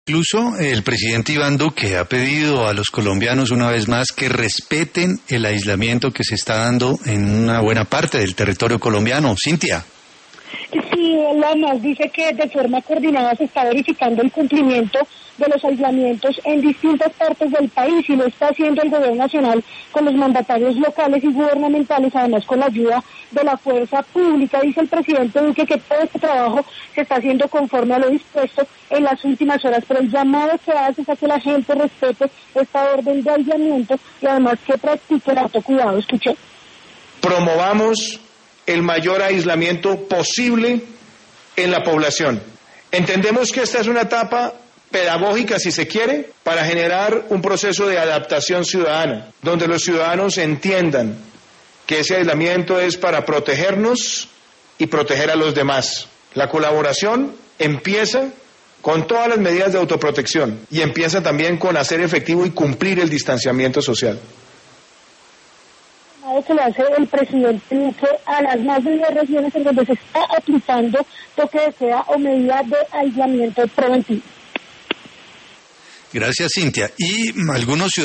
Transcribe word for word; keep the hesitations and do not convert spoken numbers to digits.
Incluso el presidente Iván Duque ha pedido a los colombianos una vez más que respeten el aislamiento que se está dando en una buena parte del territorio colombiano. Cintia. Sí, él además dice que de forma coordinada se está verificando el cumplimiento de los aislamientos en distintas partes del país y lo está haciendo el gobierno nacional con los mandatarios locales y gubernamentales, además con la ayuda de la fuerza pública. Dice el presidente Duque que todo este trabajo se está haciendo conforme a lo dispuesto en las últimas horas, pero el llamado que hace es a que la gente respete esta orden de aislamiento y además que practique el autocuidado. Escuché. Promovamos el mayor aislamiento posible en la población. Entendemos que esta es una etapa pedagógica, si se quiere, para generar un proceso de adaptación ciudadana, donde los ciudadanos entiendan que ese aislamiento es para protegernos y proteger a los demás. La colaboración empieza con todas las medidas de autoprotección y empieza también con hacer efectivo y cumplir el distanciamiento social. Que lo hace el presidente Duque a las más de diez regiones en donde se está aplicando toque de queda o medida de aislamiento preventivo. Gracias, Cintia. Y algunos